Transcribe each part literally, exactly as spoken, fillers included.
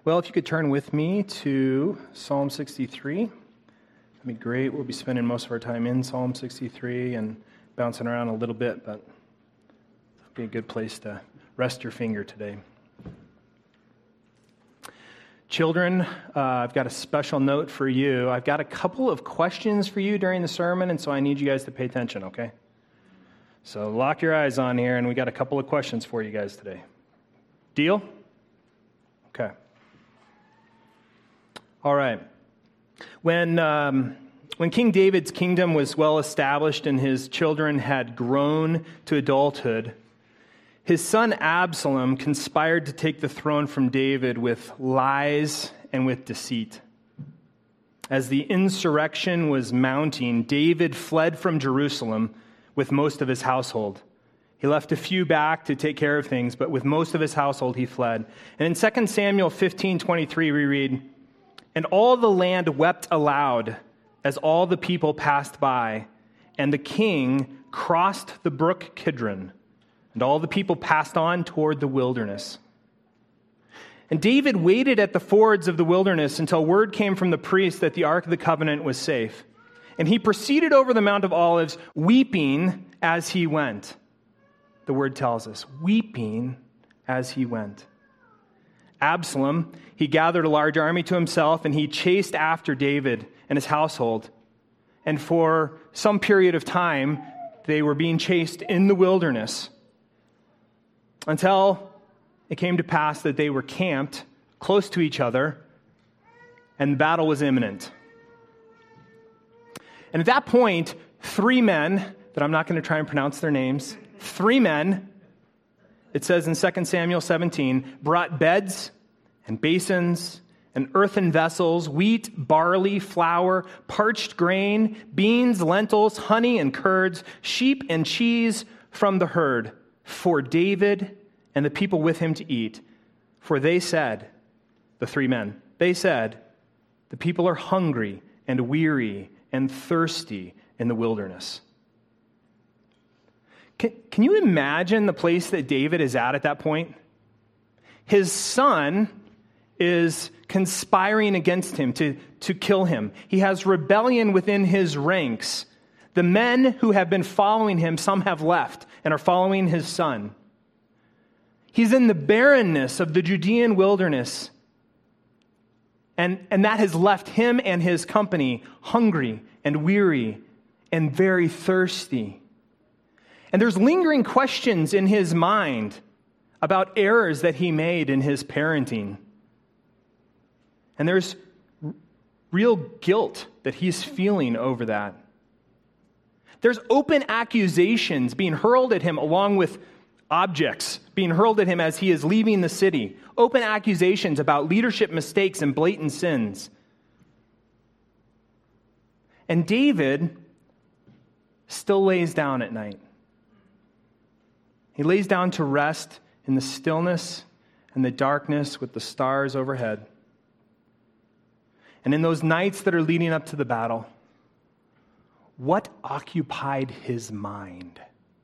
Well, if you could turn with me to Psalm sixty-three, that'd be great. We'll be spending most of our time in Psalm sixty-three and bouncing around a little bit, but it'll be a good place to rest your finger today. Children, uh, I've got a special note for you. I've got a couple of questions for you during the sermon, and so I need you guys to pay attention, okay? So lock your eyes on here, and we got a couple of questions for you guys today. Deal? Okay. All right. When um, when King David's kingdom was well established and his children had grown to adulthood, his son Absalom conspired to take the throne from David with lies and with deceit. As the insurrection was mounting, David fled from Jerusalem with most of his household. He left a few back to take care of things, but with most of his household he fled. And in Second Samuel fifteen twenty-three we read, "And all the land wept aloud as all the people passed by, and the king crossed the brook Kidron, and all the people passed on toward the wilderness. And David waited at the fords of the wilderness until word came from the priest that the Ark of the Covenant was safe. And he proceeded over the Mount of Olives, weeping as he went." The word tells us, weeping as he went. Absalom, he gathered a large army to himself, and he chased after David and his household. And for some period of time, they were being chased in the wilderness until it came to pass that they were camped close to each other, and the battle was imminent. And at that point, three men, that I'm not going to try and pronounce their names, three men, it says in Second Samuel seventeen, brought beds and basins and earthen vessels, wheat, barley, flour, parched grain, beans, lentils, honey, and curds, sheep and cheese from the herd for David and the people with him to eat. For they said, the three men, they said, the people are hungry and weary and thirsty in the wilderness. Can, can you imagine the place that David is at at that point? His son is conspiring against him to, to kill him. He has rebellion within his ranks. The men who have been following him, some have left and are following his son. He's in the barrenness of the Judean wilderness. And, and that has left him and his company hungry and weary and very thirsty. And there's lingering questions in his mind about errors that he made in his parenting. And there's r- real guilt that he's feeling over that. There's open accusations being hurled at him along with objects being hurled at him as he is leaving the city. Open accusations about leadership mistakes and blatant sins. And David still lays down at night. He lays down to rest in the stillness and the darkness with the stars overhead. And in those nights that are leading up to the battle, what occupied his mind?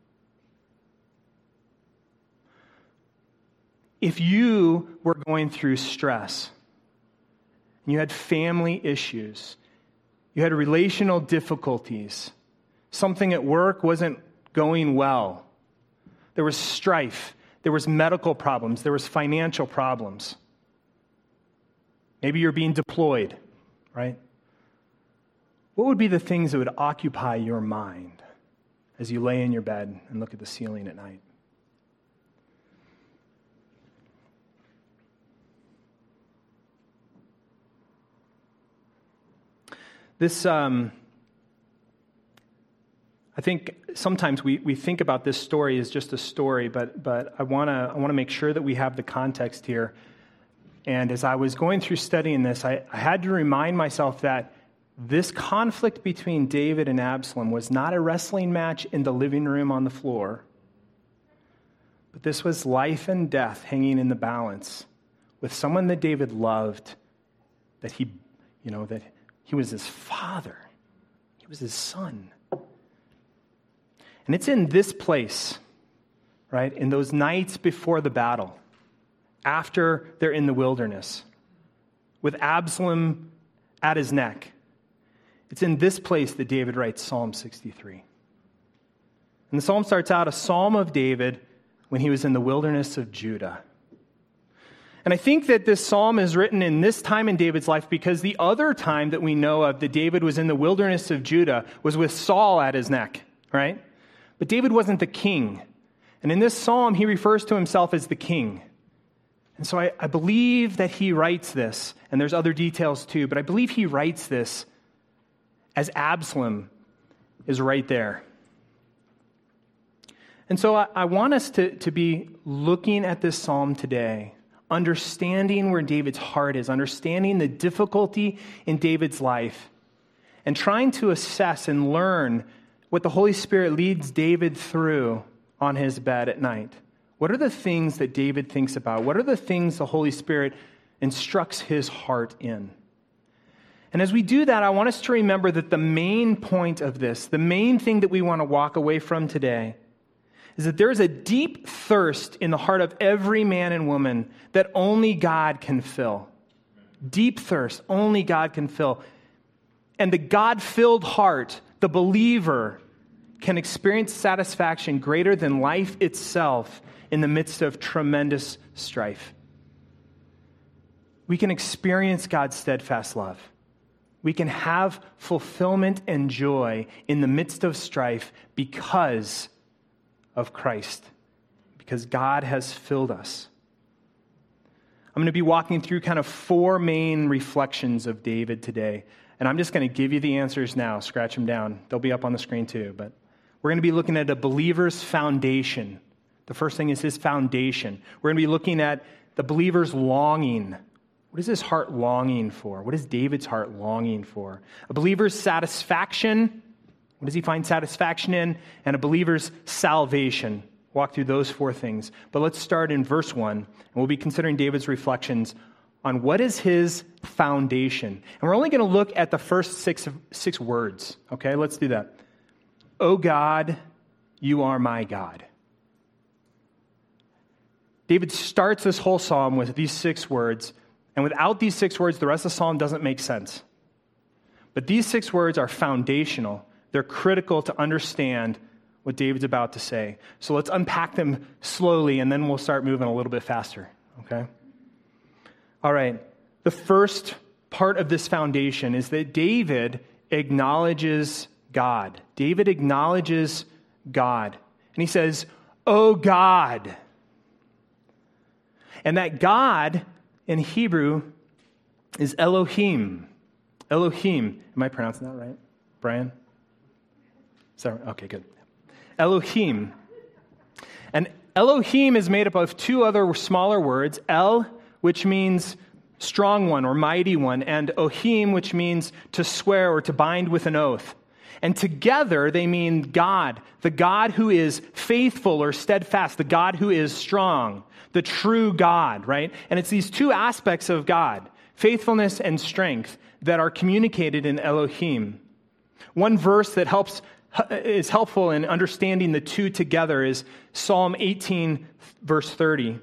If you were going through stress, you had family issues, you had relational difficulties, something at work wasn't going well, there was strife, there was medical problems, there was financial problems. Maybe you're being deployed, right? What would be the things that would occupy your mind as you lay in your bed and look at the ceiling at night? This, um, I think sometimes we, we think about this story as just a story, but but I want to I want to make sure that we have the context here. And as I was going through studying this, I, I had to remind myself that this conflict between David and Absalom was not a wrestling match in the living room on the floor, but this was life and death hanging in the balance with someone that David loved, that he, you know, that he was his father. He was his son. And it's in this place, right, in those nights before the battle, after they're in the wilderness, with Absalom at his neck. It's in this place that David writes Psalm sixty-three. And the psalm starts out, a psalm of David when he was in the wilderness of Judah. And I think that this psalm is written in this time in David's life because the other time that we know of that David was in the wilderness of Judah was with Saul at his neck, right? But David wasn't the king. And in this psalm, he refers to himself as the king. And so I, I believe that he writes this, and there's other details too, but I believe he writes this as Absalom is right there. And so I, I want us to, to be looking at this psalm today, understanding where David's heart is, understanding the difficulty in David's life, and trying to assess and learn what the Holy Spirit leads David through on his bed at night. What are the things that David thinks about? What are the things the Holy Spirit instructs his heart in? And as we do that, I want us to remember that the main point of this, the main thing that we want to walk away from today, is that there is a deep thirst in the heart of every man and woman that only God can fill. Deep thirst, only God can fill. And the God-filled heart, the believer, can experience satisfaction greater than life itself in the midst of tremendous strife. We can experience God's steadfast love. We can have fulfillment and joy in the midst of strife because of Christ, because God has filled us. I'm going to be walking through kind of four main reflections of David today, and I'm just going to give you the answers now. Scratch them down. They'll be up on the screen too, but we're going to be looking at a believer's foundation. The first thing is his foundation. We're going to be looking at the believer's longing. What is his heart longing for? What is David's heart longing for? A believer's satisfaction. What does he find satisfaction in? And a believer's salvation. Walk through those four things. But let's start in verse one, and we'll be considering David's reflections on what is his foundation. And we're only going to look at the first six, six words. Okay, let's do that. O God, you are my God. David starts this whole psalm with these six words, and without these six words, the rest of the psalm doesn't make sense. But these six words are foundational. They're critical to understand what David's about to say. So let's unpack them slowly, and then we'll start moving a little bit faster, okay? All right. The first part of this foundation is that David acknowledges God. David acknowledges God. And he says, "Oh God." And that God in Hebrew is Elohim. Elohim. Am I pronouncing that right, Brian? Is that right? Okay, good. Elohim. And Elohim is made up of two other smaller words, El, which means strong one or mighty one, and Ohim, which means to swear or to bind with an oath. And together they mean God, the God who is faithful or steadfast, the God who is strong, the true God, right? And it's these two aspects of God, faithfulness and strength, that are communicated in Elohim. One verse that helps is helpful in understanding the two together is Psalm eighteen, verse thirty.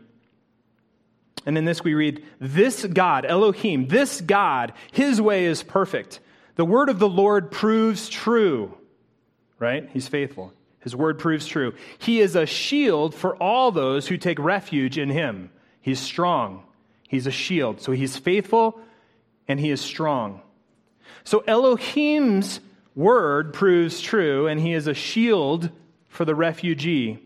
And in this we read, "This God, Elohim, this God, his way is perfect. The word of the Lord proves true." Right? He's faithful. His word proves true. He is a shield for all those who take refuge in him. He's strong. He's a shield. So he's faithful and he is strong. So Elohim's word proves true, and he is a shield for the refugee.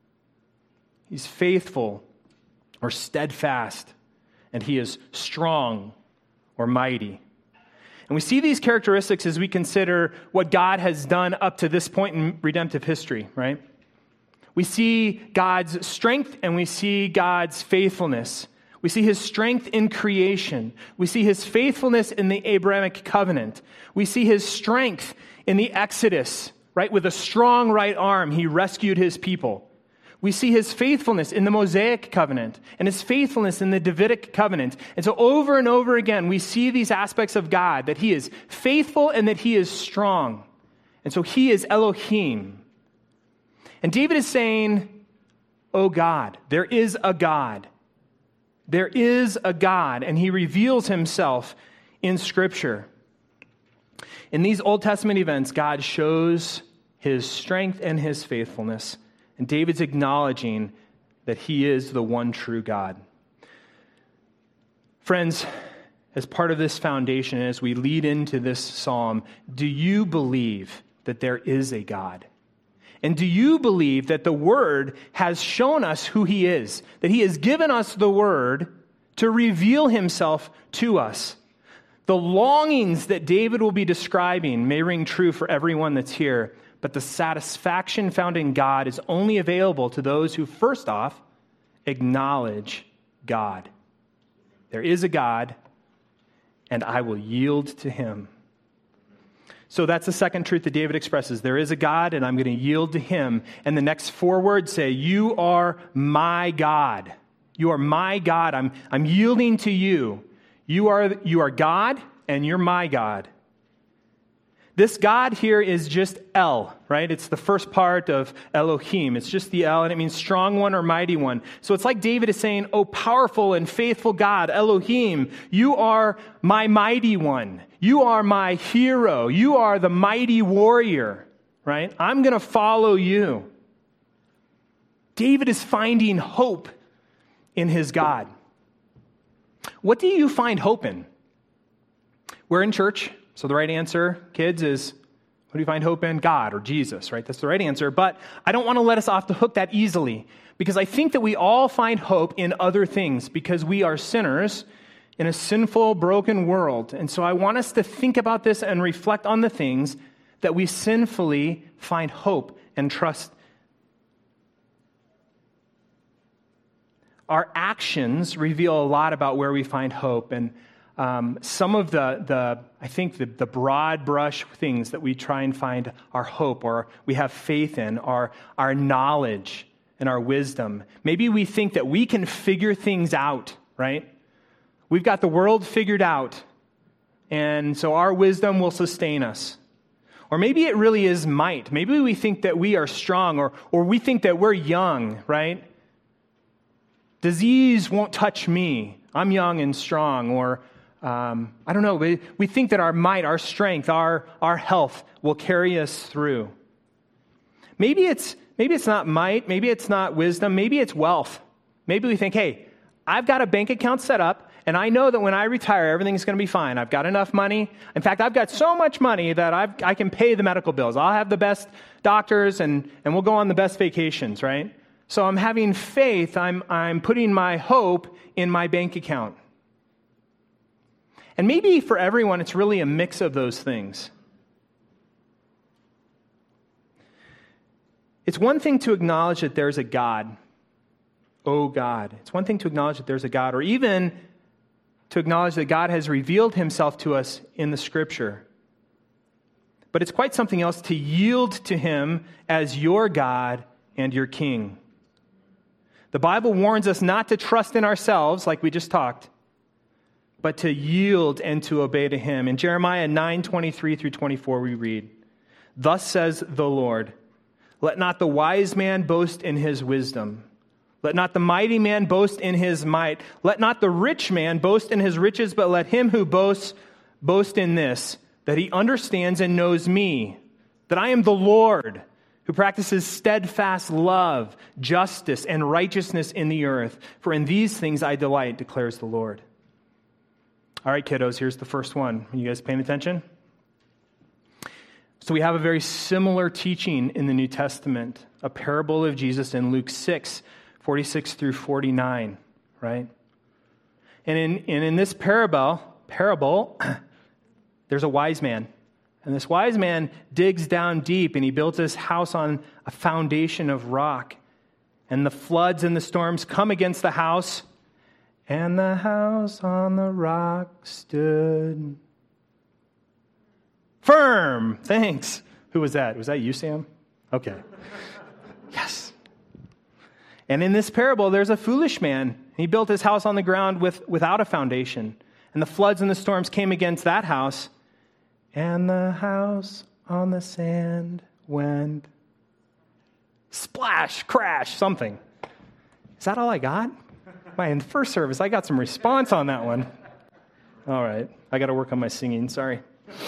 He's faithful or steadfast, and he is strong or mighty. And we see these characteristics as we consider what God has done up to this point in redemptive history, right? We see God's strength and we see God's faithfulness. We see his strength in creation. We see his faithfulness in the Abrahamic covenant. We see his strength in the Exodus, right? With a strong right arm, he rescued his people. We see his faithfulness in the Mosaic covenant and his faithfulness in the Davidic covenant. And so over and over again, we see these aspects of God, that he is faithful and that he is strong. And so he is Elohim. And David is saying, "Oh God, there is a God. There is a God, and he reveals himself in Scripture. In these Old Testament events, God shows his strength and his faithfulness, and David's acknowledging that he is the one true God. Friends, as part of this foundation, as we lead into this psalm, do you believe that there is a God? And do you believe that the Word has shown us who he is, that he has given us the Word to reveal himself to us? The longings that David will be describing may ring true for everyone that's here, but the satisfaction found in God is only available to those who, first off, acknowledge God. There is a God, and I will yield to him. So that's the second truth that David expresses. There is a God, and I'm going to yield to him. And the next four words say, you are my God. You are my God. I'm, I'm yielding to you. You are, you are God, and you're my God. This God here is just El, right? It's the first part of Elohim. It's just the El, and it means strong one or mighty one. So it's like David is saying, oh, powerful and faithful God, Elohim, you are my mighty one. You are my hero. You are the mighty warrior, right? I'm going to follow you. David is finding hope in his God. What do you find hope in? We're in church. So the right answer, kids, is what do you find hope in? God or Jesus, right? That's the right answer. But I don't want to let us off the hook that easily, because I think that we all find hope in other things because we are sinners in a sinful, broken world. And so I want us to think about this and reflect on the things that we sinfully find hope and trust. Our actions reveal a lot about where we find hope, and Um, some of the, the I think, the, the broad brush things that we try and find our hope or we have faith in are our knowledge and our wisdom. Maybe we think that we can figure things out, right? We've got the world figured out, and so our wisdom will sustain us. Or maybe it really is might. Maybe we think that we are strong, or, or we think that we're young, right? Disease won't touch me. I'm young and strong, or Um, I don't know, we, we think that our might, our strength, our, our health will carry us through. Maybe it's, maybe it's not might, maybe it's not wisdom, maybe it's wealth. Maybe we think, hey, I've got a bank account set up, and I know that when I retire, everything's going to be fine. I've got enough money. In fact, I've got so much money that I've, I can pay the medical bills. I'll have the best doctors, and, and we'll go on the best vacations, right? So I'm having faith, I'm, I'm putting my hope in my bank account. And maybe for everyone, it's really a mix of those things. It's one thing to acknowledge that there's a God. Oh, God. It's one thing to acknowledge that there's a God, or even to acknowledge that God has revealed himself to us in the Scripture. But it's quite something else to yield to him as your God and your King. The Bible warns us not to trust in ourselves, like we just talked, but to yield and to obey to him. In Jeremiah nine twenty-three through twenty-four, we read, "Thus says the Lord, let not the wise man boast in his wisdom. Let not the mighty man boast in his might. Let not the rich man boast in his riches, but let him who boasts boast in this, that he understands and knows me, that I am the Lord, who practices steadfast love, justice, and righteousness in the earth. For in these things I delight, declares the Lord." All right, kiddos, here's the first one. Are you guys paying attention? So we have a very similar teaching in the New Testament, a parable of Jesus in Luke six, forty-six through forty-nine, right? And in, and in this parable, parable, there's a wise man. And this wise man digs down deep, and he builds his house on a foundation of rock. And the floods and the storms come against the house, and the house on the rock stood firm. Thanks. Who was that? Was that you, Sam? Okay. Yes. And in this parable, there's a foolish man. He built his house on the ground with, without a foundation. And the floods and the storms came against that house. And the house on the sand went splash, crash, something. Is that all I got? Man, in the first service, I got some response on that one. All right. I got to work on my singing. Sorry.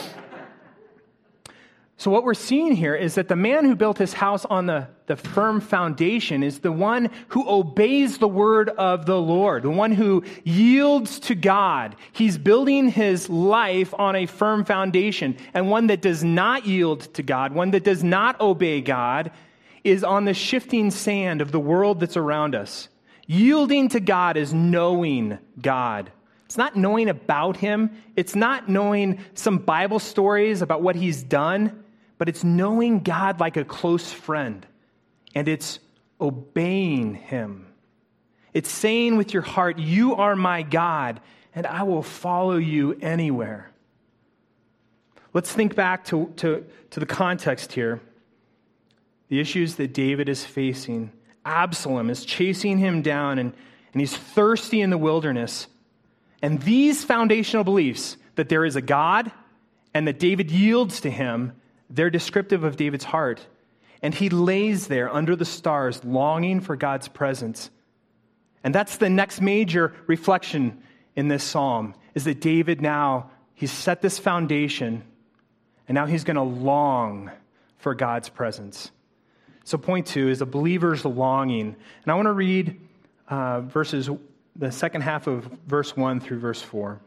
So what we're seeing here is that the man who built his house on the, the firm foundation is the one who obeys the word of the Lord, the one who yields to God. He's building his life on a firm foundation, and one that does not yield to God, one that does not obey God, is on the shifting sand of the world that's around us. Yielding to God is knowing God. It's not knowing about him. It's not knowing some Bible stories about what he's done. But it's knowing God like a close friend, and it's obeying him. It's saying with your heart, you are my God, and I will follow you anywhere. Let's think back to, to, to the context here. The issues that David is facing. Absalom is chasing him down, and, and he's thirsty in the wilderness. And these foundational beliefs, that there is a God, and that David yields to him, they're descriptive of David's heart. And he lays there under the stars, longing for God's presence. And that's the next major reflection in this psalm, is that David now, he's set this foundation, and now he's going to long for God's presence. So point two is a believer's longing. And I want to read uh, verses, the second half of verse one through verse four.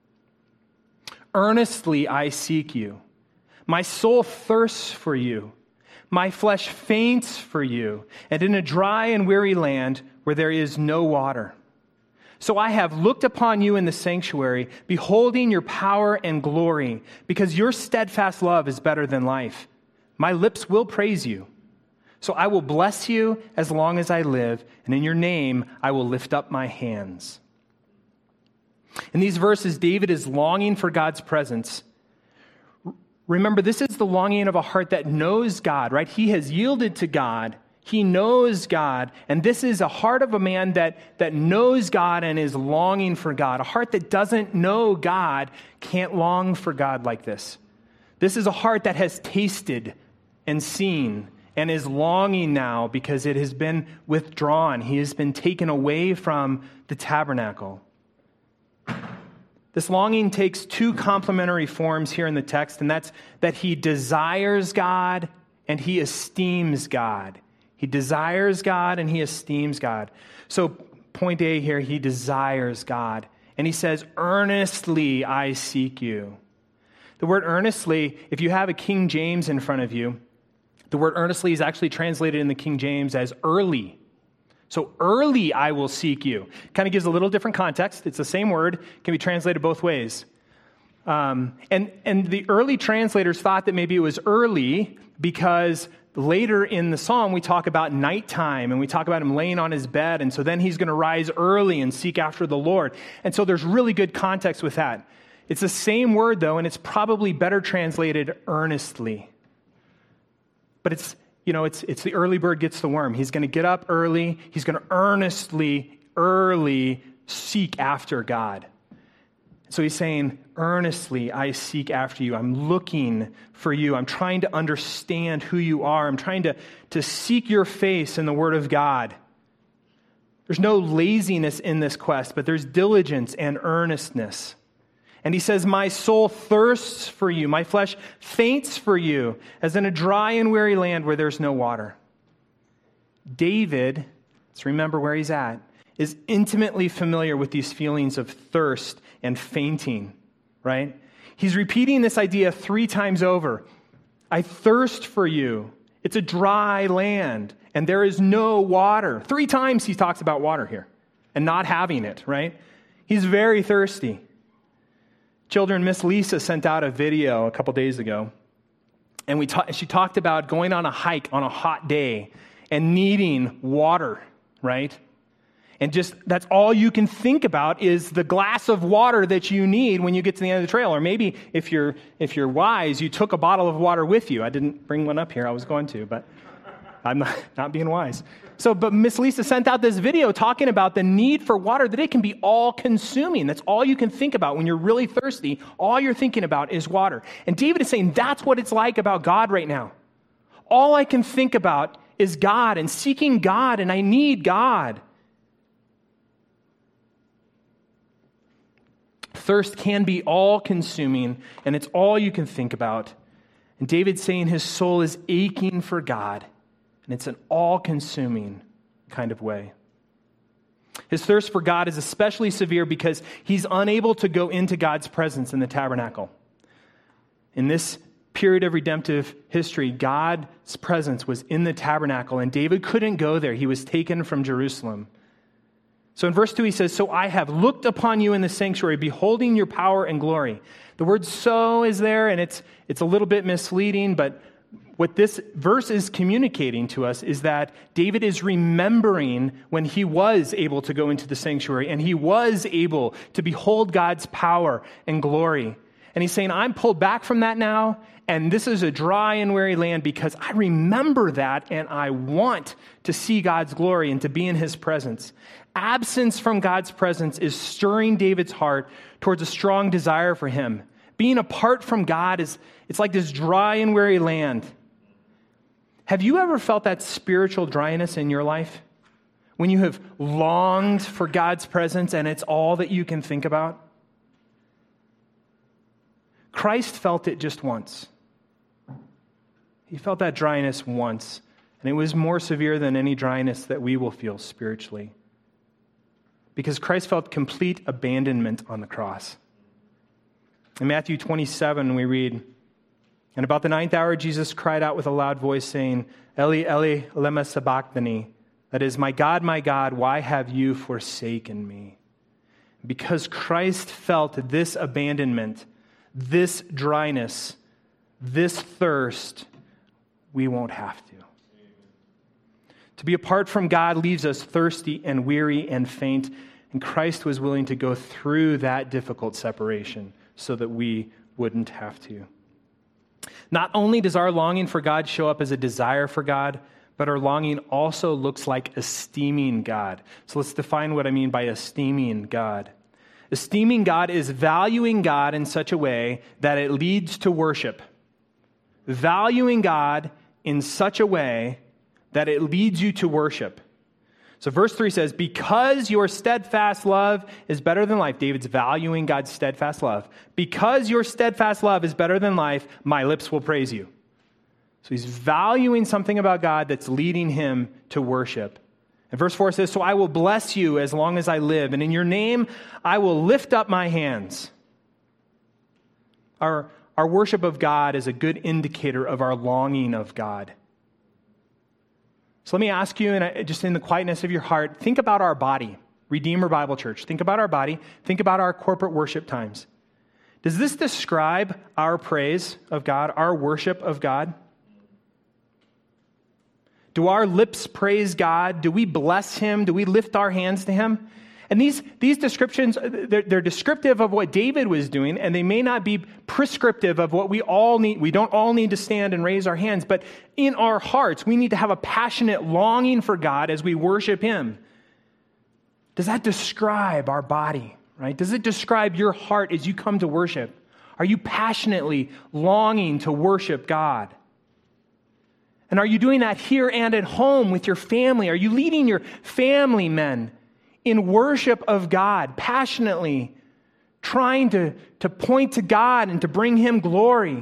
Earnestly I seek you. My soul thirsts for you. My flesh faints for you, and in a dry and weary land where there is no water. So I have looked upon you in the sanctuary, beholding your power and glory, because your steadfast love is better than life. My lips will praise you. So I will bless you as long as I live, and in your name I will lift up my hands. In these verses, David is longing for God's presence. Remember, this is the longing of a heart that knows God, right? He has yielded to God. He knows God. And this is a heart of a man that, that knows God and is longing for God. A heart that doesn't know God can't long for God like this. This is a heart that has tasted and seen and is longing now because it has been withdrawn. He has been taken away from the tabernacle. This longing takes two complementary forms here in the text, and that's that he desires God and he esteems God. He desires God and he esteems God. So point A here, he desires God. And he says, earnestly I seek you. The word earnestly, if you have a King James in front of you, the word earnestly is actually translated in the King James as early. So early I will seek you. Kind of gives a little different context. It's the same word. Can be translated both ways. Um, and, and the early translators thought that maybe it was early because later in the psalm we talk about nighttime and we talk about him laying on his bed. And so then he's going to rise early and seek after the Lord. And so there's really good context with that. It's the same word though, and it's probably better translated earnestly. But it's You know, it's it's the early bird gets the worm. He's going to get up early. He's going to earnestly, early seek after God. So he's saying, earnestly, I seek after you. I'm looking for you. I'm trying to understand who you are. I'm trying to, to seek your face in the Word of God. There's no laziness in this quest, but there's diligence and earnestness. And he says, my soul thirsts for you. My flesh faints for you, as in a dry and weary land where there's no water. David, let's remember where he's at, is intimately familiar with these feelings of thirst and fainting, right? He's repeating this idea three times over. I thirst for you. It's a dry land, and there is no water. Three times he talks about water here and not having it, right? He's very thirsty. Children, Miss Lisa sent out a video a couple days ago, and we ta- she talked about going on a hike on a hot day and needing water, right? And just, that's all you can think about is the glass of water that you need when you get to the end of the trail. Or maybe if you're if you're wise, you took a bottle of water with you. I didn't bring one up here. I was going to, but I'm not, not being wise. So, but Miss Lisa sent out this video talking about the need for water, that it can be all-consuming. That's all you can think about when you're really thirsty. All you're thinking about is water. And David is saying that's what it's like about God right now. All I can think about is God and seeking God, and I need God. Thirst can be all-consuming, and it's all you can think about. And David's saying his soul is aching for God, and it's an all-consuming kind of way. His thirst for God is especially severe because he's unable to go into God's presence in the tabernacle. In this period of redemptive history, God's presence was in the tabernacle, and David couldn't go there. He was taken from Jerusalem. So in verse two, he says, "So I have looked upon you in the sanctuary, beholding your power and glory." The word "so" is there, and it's it's a little bit misleading, but what this verse is communicating to us is that David is remembering when he was able to go into the sanctuary, and he was able to behold God's power and glory. And he's saying, I'm pulled back from that now, and this is a dry and weary land because I remember that, and I want to see God's glory and to be in his presence. Absence from God's presence is stirring David's heart towards a strong desire for him. Being apart from God is, it's like this dry and weary land. Have you ever felt that spiritual dryness in your life? When you have longed for God's presence and it's all that you can think about? Christ felt it just once. He felt that dryness once, and it was more severe than any dryness that we will feel spiritually. Because Christ felt complete abandonment on the cross. In Matthew twenty-seven, we read, "And about the ninth hour, Jesus cried out with a loud voice, saying, Eli, Eli, lema sabachthani. That is, my God, my God, why have you forsaken me?" Because Christ felt this abandonment, this dryness, this thirst, we won't have to. To be apart from God leaves us thirsty and weary and faint, and Christ was willing to go through that difficult separation so that we wouldn't have to. Not only does our longing for God show up as a desire for God, but our longing also looks like esteeming God. So let's define what I mean by esteeming God. Esteeming God is valuing God in such a way that it leads to worship. Valuing God in such a way that it leads you to worship. So verse three says, because your steadfast love is better than life. David's valuing God's steadfast love. Because your steadfast love is better than life, my lips will praise you. So he's valuing something about God that's leading him to worship. And verse four says, so I will bless you as long as I live, and in your name I will lift up my hands. Our, our worship of God is a good indicator of our longing of God. So let me ask you, and just in the quietness of your heart, think about our body, Redeemer Bible Church. Think about our body. Think about our corporate worship times. Does this describe our praise of God, our worship of God? Do our lips praise God? Do we bless him? Do we lift our hands to him? And these, these descriptions, they're, they're descriptive of what David was doing, and they may not be prescriptive of what we all need. We don't all need to stand and raise our hands, but in our hearts, we need to have a passionate longing for God as we worship him. Does that describe our body, right? Does it describe your heart as you come to worship? Are you passionately longing to worship God? And are you doing that here and at home with your family? Are you leading your family men in worship of God, passionately trying to, to point to God and to bring him glory?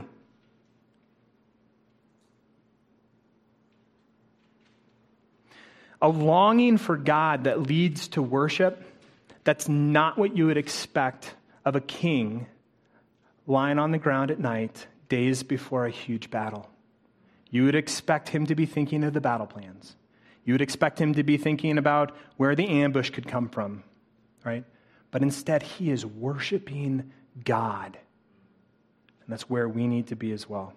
A longing for God that leads to worship, that's not what you would expect of a king lying on the ground at night, days before a huge battle. You would expect him to be thinking of the battle plans. You would expect him to be thinking about where the ambush could come from, right? But instead, he is worshiping God. And that's where we need to be as well.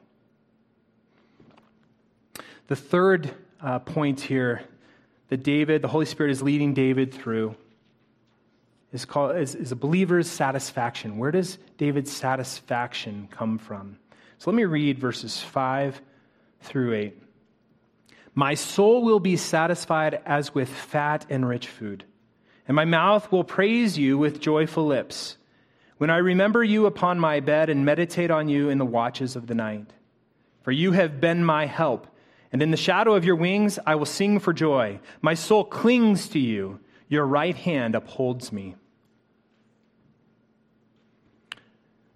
The third uh, point here that David, the Holy Spirit is leading David through is, called, is, is a believer's satisfaction. Where does David's satisfaction come from? So let me read verses five through eight. My soul will be satisfied as with fat and rich food, and my mouth will praise you with joyful lips, when I remember you upon my bed and meditate on you in the watches of the night. For you have been my help, and in the shadow of your wings I will sing for joy. My soul clings to you, your right hand upholds me.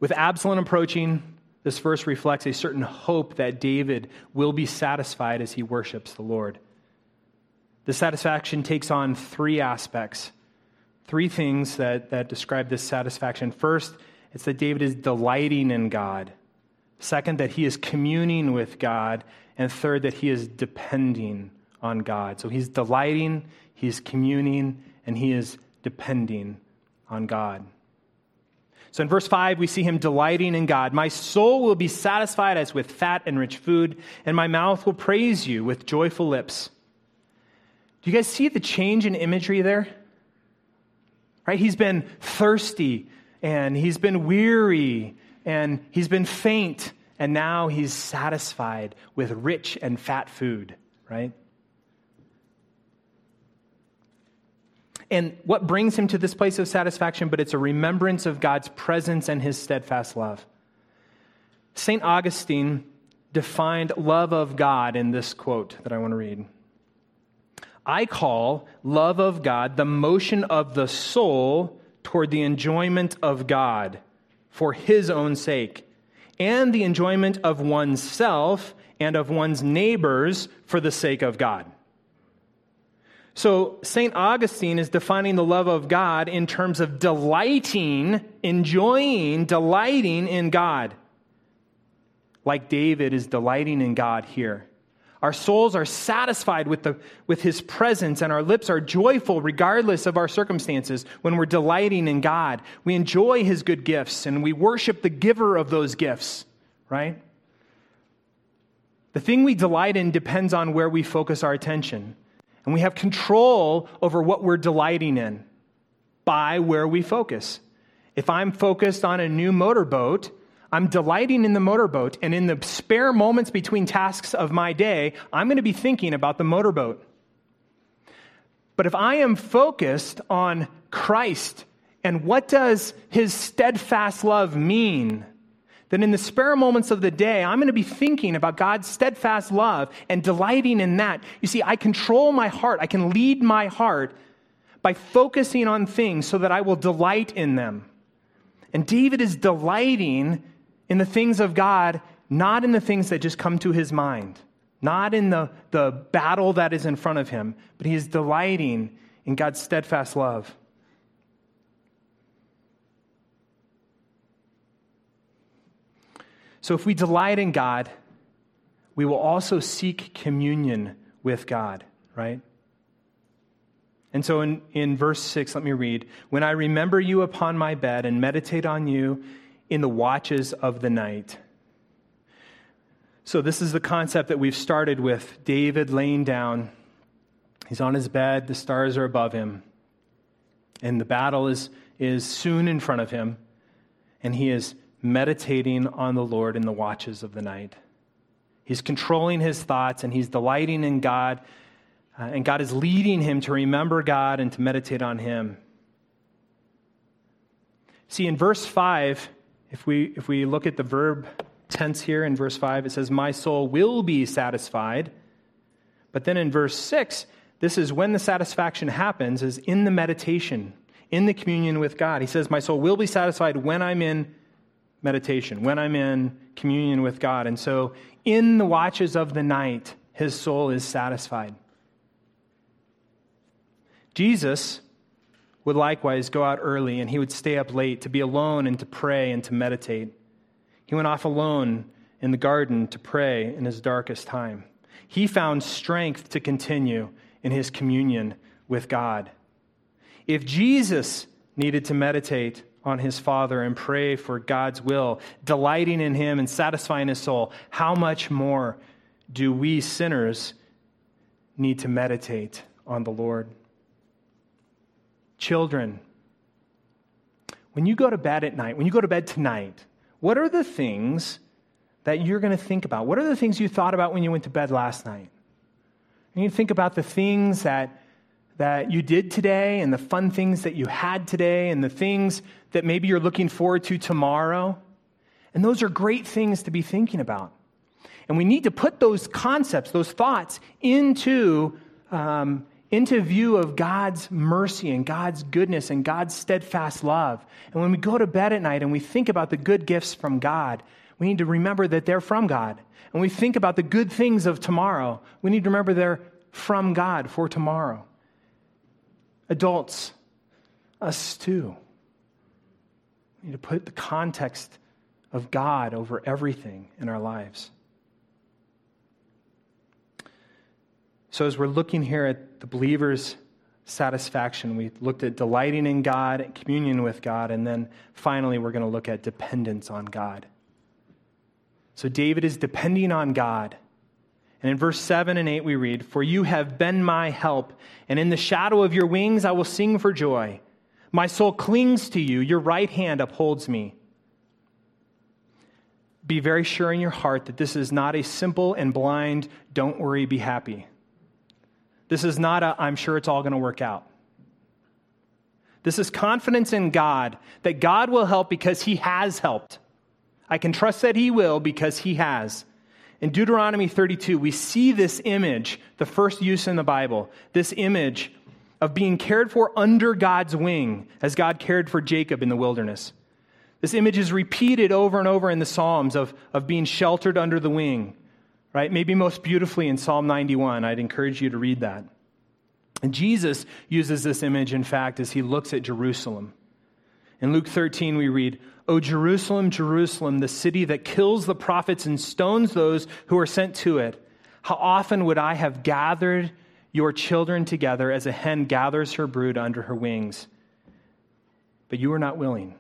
With Absalom approaching, this verse reflects a certain hope that David will be satisfied as he worships the Lord. The satisfaction takes on three aspects, three things that, that describe this satisfaction. First, it's that David is delighting in God. Second, that he is communing with God. And third, that he is depending on God. So he's delighting, he's communing, and he is depending on God. So in verse five, we see him delighting in God. My soul will be satisfied as with fat and rich food, and my mouth will praise you with joyful lips. Do you guys see the change in imagery there? Right? He's been thirsty, and he's been weary, and he's been faint, and now he's satisfied with rich and fat food, right? And what brings him to this place of satisfaction? But it's a remembrance of God's presence and his steadfast love. Saint Augustine defined love of God in this quote that I want to read. I call love of God the motion of the soul toward the enjoyment of God for his own sake, and the enjoyment of oneself and of one's neighbors for the sake of God. So Saint Augustine is defining the love of God in terms of delighting, enjoying, delighting in God. Like David is delighting in God here. Our souls are satisfied with, the, with his presence, and our lips are joyful regardless of our circumstances when we're delighting in God. We enjoy his good gifts, and we worship the giver of those gifts, right? The thing we delight in depends on where we focus our attention. And we have control over what we're delighting in by where we focus. If I'm focused on a new motorboat, I'm delighting in the motorboat, and in the spare moments between tasks of my day, I'm going to be thinking about the motorboat. But if I am focused on Christ and what does his steadfast love mean, then in the spare moments of the day, I'm going to be thinking about God's steadfast love and delighting in that. You see, I control my heart. I can lead my heart by focusing on things so that I will delight in them. And David is delighting in the things of God, not in the things that just come to his mind, not in the, the battle that is in front of him, but he is delighting in God's steadfast love. So if we delight in God, we will also seek communion with God, right? And so in, in verse six, let me read. When I remember you upon my bed and meditate on you in the watches of the night. So this is the concept that we've started with. David laying down. He's on his bed. The stars are above him. And the battle is, is soon in front of him. And he is meditating on the Lord in the watches of the night. He's controlling his thoughts, and he's delighting in God, uh, and God is leading him to remember God and to meditate on him. See, in verse five, if we if we look at the verb tense here in verse five, it says, my soul will be satisfied. But then in verse six, this is when the satisfaction happens, is in the meditation, in the communion with God. He says, my soul will be satisfied when I'm in meditation, when I'm in communion with God. And so in the watches of the night, his soul is satisfied. Jesus would likewise go out early, and he would stay up late to be alone and to pray and to meditate. He went off alone in the garden to pray in his darkest time. He found strength to continue in his communion with God. If Jesus needed to meditate on his Father and pray for God's will, delighting in him and satisfying his soul, how much more do we sinners need to meditate on the Lord? Children, when you go to bed at night, when you go to bed tonight, what are the things that you're going to think about? What are the things you thought about when you went to bed last night? And you think about the things that that you did today, and the fun things that you had today, and the things that maybe you're looking forward to tomorrow. And those are great things to be thinking about. And we need to put those concepts, those thoughts, into, um, into view of God's mercy and God's goodness and God's steadfast love. And when we go to bed at night and we think about the good gifts from God, we need to remember that they're from God. And when we think about the good things of tomorrow, we need to remember they're from God for tomorrow. Adults, us too. We need to put the context of God over everything in our lives. So as we're looking here at the believer's satisfaction, we looked at delighting in God, communion with God, and then finally we're going to look at dependence on God. So David is depending on God. And in verse seven and eight we read, "For you have been my help, and in the shadow of your wings I will sing for joy. My soul clings to you, your right hand upholds me." Be very sure in your heart that this is not a simple and blind, don't worry, be happy. This is not a, I'm sure it's all going to work out. This is confidence in God, that God will help because he has helped. I can trust that he will because he has. In Deuteronomy thirty-two, we see this image, the first use in the Bible, this image of being cared for under God's wing, as God cared for Jacob in the wilderness. This image is repeated over and over in the Psalms of, of being sheltered under the wing. Right? Maybe most beautifully in Psalm ninety-one. I'd encourage you to read that. And Jesus uses this image, in fact, as he looks at Jerusalem. In Luke thirteen, we read, "O Jerusalem, Jerusalem, the city that kills the prophets and stones those who are sent to it. How often would I have gathered your children together as a hen gathers her brood under her wings? But you are not willing."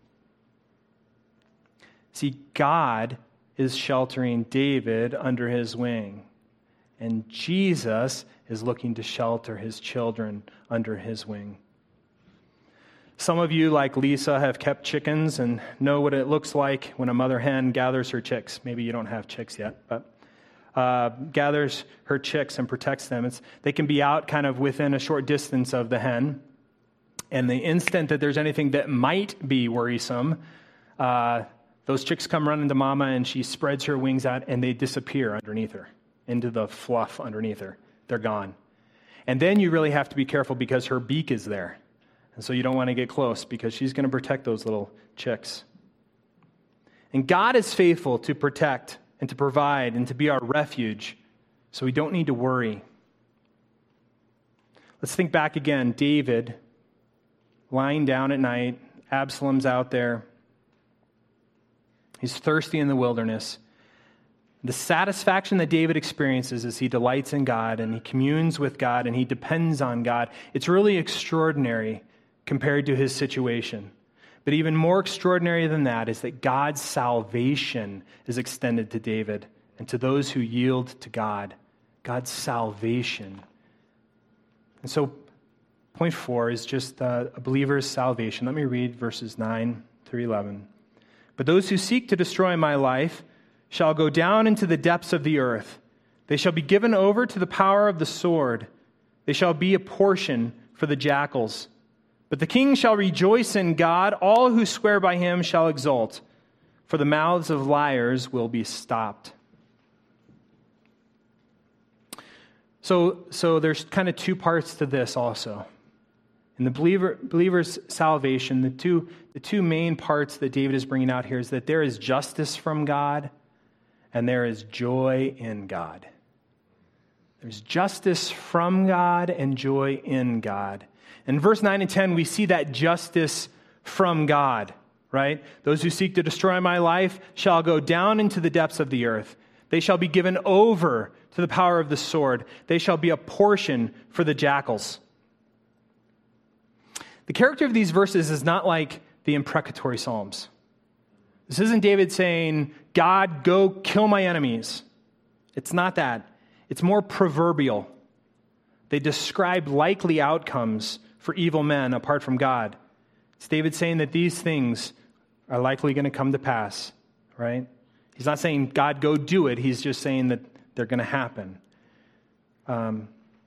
See, God is sheltering David under his wing. And Jesus is looking to shelter his children under his wing. Some of you, like Lisa, have kept chickens and know what it looks like when a mother hen gathers her chicks. Maybe you don't have chicks yet, but uh, gathers her chicks and protects them. It's, they can be out kind of within a short distance of the hen. And the instant that there's anything that might be worrisome, uh, those chicks come running to mama and she spreads her wings out and they disappear underneath her, into the fluff underneath her. They're gone. And then you really have to be careful because her beak is there. And so you don't want to get close because she's going to protect those little chicks. And God is faithful to protect and to provide and to be our refuge, so we don't need to worry. Let's think back again. David, lying down at night, Absalom's out there. He's thirsty in the wilderness. The satisfaction that David experiences as he delights in God and he communes with God and he depends on God, it's really extraordinary compared to his situation. But even more extraordinary than that is that God's salvation is extended to David and to those who yield to God. God's salvation. And so point four is just uh, a believer's salvation. Let me read verses nine through eleven. "But those who seek to destroy my life shall go down into the depths of the earth. They shall be given over to the power of the sword. They shall be a portion for the jackals. But the king shall rejoice in God. All who swear by him shall exult, for the mouths of liars will be stopped." So, so there's kind of two parts to this also. In the believer, believer's salvation, the two, the two main parts that David is bringing out here is that there is justice from God and there is joy in God. There's justice from God and joy in God. In verse nine and ten, we see that justice from God, right? "Those who seek to destroy my life shall go down into the depths of the earth. They shall be given over to the power of the sword. They shall be a portion for the jackals." The character of these verses is not like the imprecatory Psalms. This isn't David saying, "God, go kill my enemies." It's not that. It's more proverbial. They describe likely outcomes for evil men apart from God. It's David saying that these things are likely going to come to pass, right? He's not saying, "God, go do it." He's just saying that they're going to happen. Um,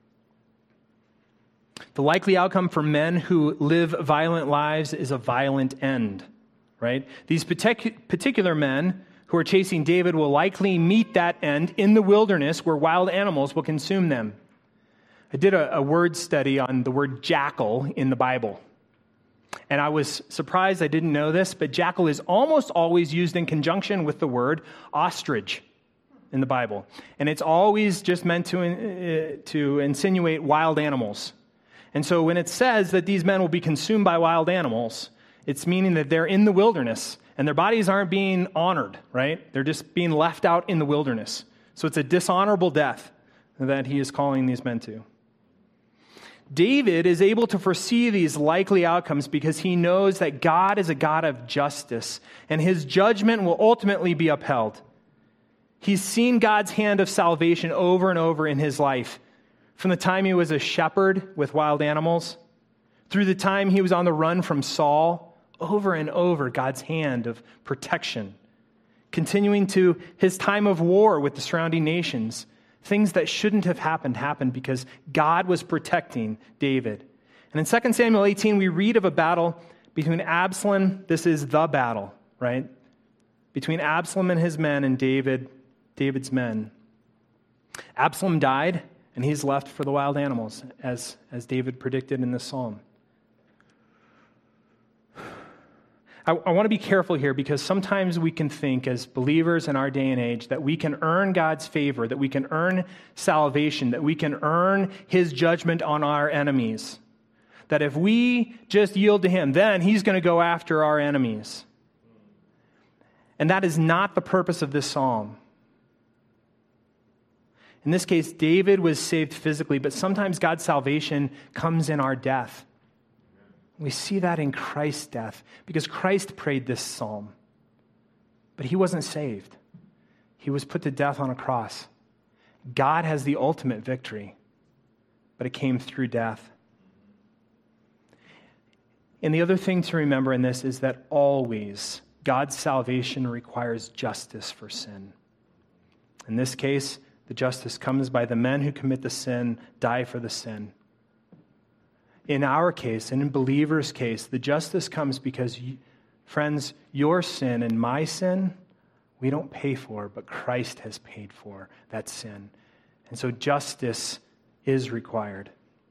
the likely outcome for men who live violent lives is a violent end, right? These partic- particular men who are chasing David will likely meet that end in the wilderness where wild animals will consume them. I did a, a word study on the word jackal in the Bible. And I was surprised I didn't know this, but jackal is almost always used in conjunction with the word ostrich in the Bible. And it's always just meant to, uh, to insinuate wild animals. And so when it says that these men will be consumed by wild animals, it's meaning that they're in the wilderness and their bodies aren't being honored, right? They're just being left out in the wilderness. So it's a dishonorable death that he is calling these men to. David is able to foresee these likely outcomes because he knows that God is a God of justice and his judgment will ultimately be upheld. He's seen God's hand of salvation over and over in his life, from the time he was a shepherd with wild animals, through the time he was on the run from Saul, over and over God's hand of protection, continuing to his time of war with the surrounding nations. Things that shouldn't have happened happened because God was protecting David. And in Second Samuel eighteen, we read of a battle between Absalom. This is the battle, right? Between Absalom and his men and David, David's men. Absalom died, and he's left for the wild animals, as, as David predicted in this psalm. I, I want to be careful here because sometimes we can think as believers in our day and age that we can earn God's favor, that we can earn salvation, that we can earn his judgment on our enemies. That if we just yield to him, then he's going to go after our enemies. And that is not the purpose of this psalm. In this case, David was saved physically, but sometimes God's salvation comes in our death. We see that in Christ's death because Christ prayed this psalm. But he wasn't saved. He was put to death on a cross. God has the ultimate victory, but it came through death. And the other thing to remember in this is that always God's salvation requires justice for sin. In this case, the justice comes by the men who commit the sin, die for the sin. In our case, and in believers' case, the justice comes because, you, friends, your sin and my sin, we don't pay for, but Christ has paid for that sin. And so justice is required.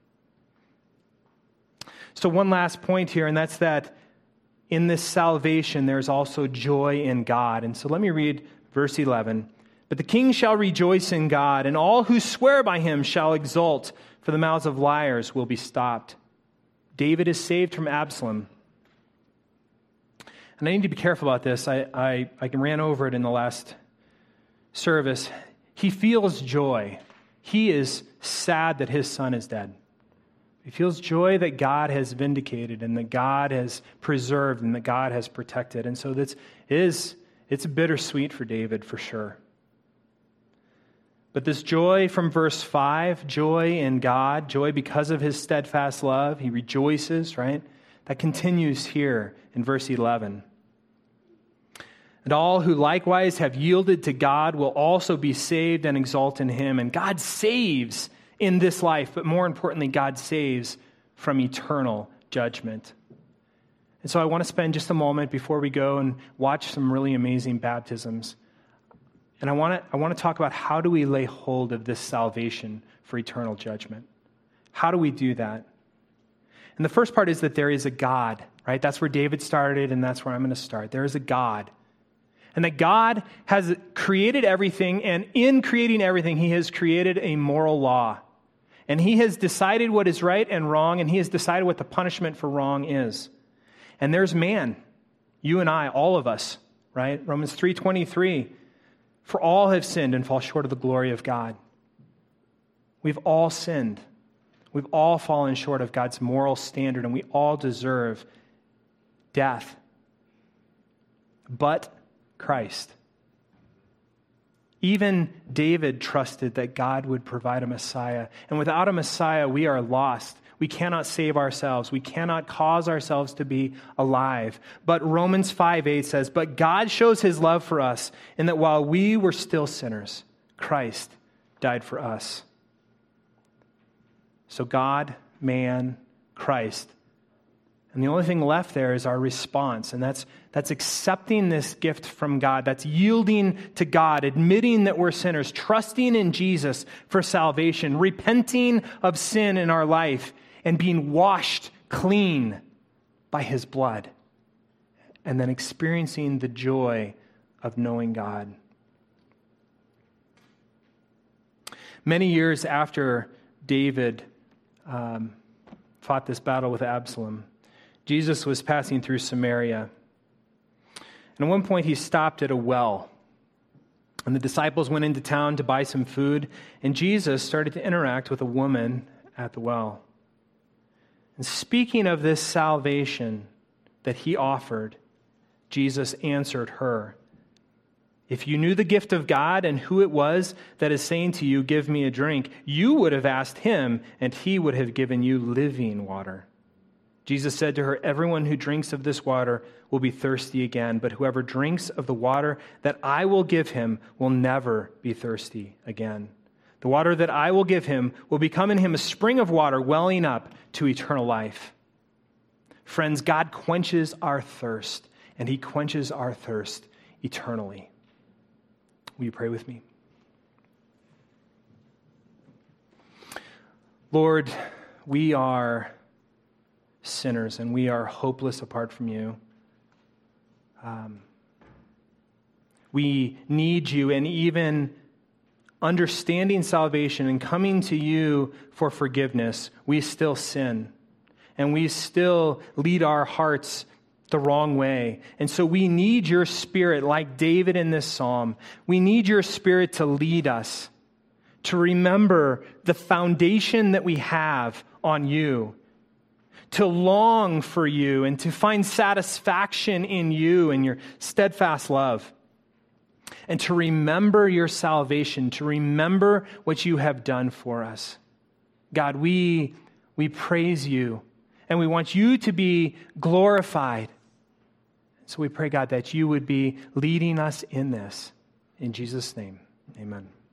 So one last point here, and that's that in this salvation, there's also joy in God. And so let me read verse eleven. But the king shall rejoice in God, and all who swear by him shall exult, for the mouths of liars will be stopped. David is saved from Absalom. And I need to be careful about this. I, I, I ran over it in the last service. He feels joy. He is sad that his son is dead. He feels joy that God has vindicated and that God has preserved and that God has protected. And so this is, it's bittersweet for David for sure. But this joy from verse five, joy in God, joy because of his steadfast love, he rejoices, right? That continues here in verse eleven. And all who likewise have yielded to God will also be saved and exult in him. And God saves in this life, but more importantly, God saves from eternal judgment. And so I want to spend just a moment before we go and watch some really amazing baptisms. And I want to I want to talk about how do we lay hold of this salvation for eternal judgment? How do we do that? And the first part is that there is a God, right? That's where David started, and that's where I'm going to start. There is a God. And that God has created everything, and in creating everything, he has created a moral law. And he has decided what is right and wrong, and he has decided what the punishment for wrong is. And there's man, you and I, all of us, right? Romans three twenty-three. For all have sinned and fall short of the glory of God. We've all sinned. We've all fallen short of God's moral standard, and we all deserve death. But Christ. Even David trusted that God would provide a Messiah. And without a Messiah, we are lost. We cannot save ourselves. We cannot cause ourselves to be alive. But Romans five eight says, but God shows his love for us in that while we were still sinners, Christ died for us. So God, man, Christ. And the only thing left there is our response, and that's that's accepting this gift from God. That's yielding to God, admitting that we're sinners, trusting in Jesus for salvation, repenting of sin in our life, and being washed clean by his blood, and then experiencing the joy of knowing God. Many years after David um, fought this battle with Absalom, Jesus was passing through Samaria. And at one point, he stopped at a well. And the disciples went into town to buy some food. And Jesus started to interact with a woman at the well. And speaking of this salvation that he offered, Jesus answered her, "If you knew the gift of God and who it was that is saying to you, 'Give me a drink,' you would have asked him, and he would have given you living water." Jesus said to her, "Everyone who drinks of this water will be thirsty again, but whoever drinks of the water that I will give him will never be thirsty again. The water that I will give him will become in him a spring of water welling up to eternal life." Friends, God quenches our thirst, and he quenches our thirst eternally. Will you pray with me? Lord, we are sinners, and we are hopeless apart from you. Um, we need you, and even understanding salvation and coming to you for forgiveness, we still sin, and we still lead our hearts the wrong way. And so we need your Spirit, like David in this psalm. We need your Spirit to lead us, to remember the foundation that we have on you, to long for you, and to find satisfaction in you and your steadfast love, and to remember your salvation, to remember what you have done for us. God, we, we praise you, and we want you to be glorified. So we pray, God, that you would be leading us in this. In Jesus' name, amen.